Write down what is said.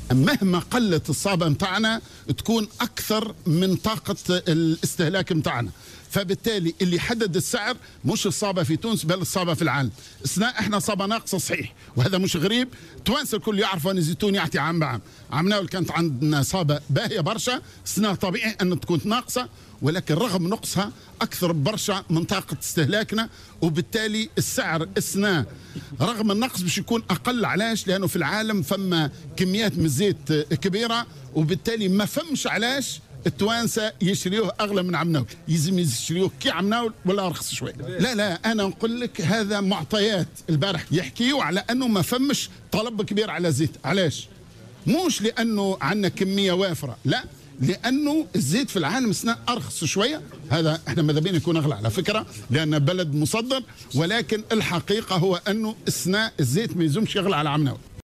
مهما قلت الصابة متاعنا تكون أكثر من طاقة الاستهلاك متاعنا، فبالتالي اللي حدد السعر مش الصابة في تونس بل الصابة في العالم. احنا صابة ناقصة صحيح، وهذا مش غريب، توانسة الكل يعرفوا أن الزيتون يعطي عام بعام. عام ناول كانت عندنا صابة باهية برشا، طبيعي أن تكون ناقصة، ولكن رغم نقصها أكثر برشا من طاقة استهلاكنا، وبالتالي السعر السنة رغم النقص باش يكون أقل. علاش؟ لأنه في العالم فما كميات من الزيت كبيرة، وبالتالي ما فمش علاش التوانسه يشريوه اغلى من عمناول، يلزم يشريوه كي عمناول ولا ارخص شوي. لا انا نقول لك هذا معطيات. البارح يحكيوا على انه ما فمش طلب كبير على الزيت. علاش؟ مش لانه عندنا كميه وافره، لا، لانه الزيت في العالم السنه ارخص شويه. هذا احنا ماذا بينا يكون اغلى على فكره لان بلد مصدر، ولكن الحقيقه هو انه السنه الزيت ما يلزمش يغلى على عمناول.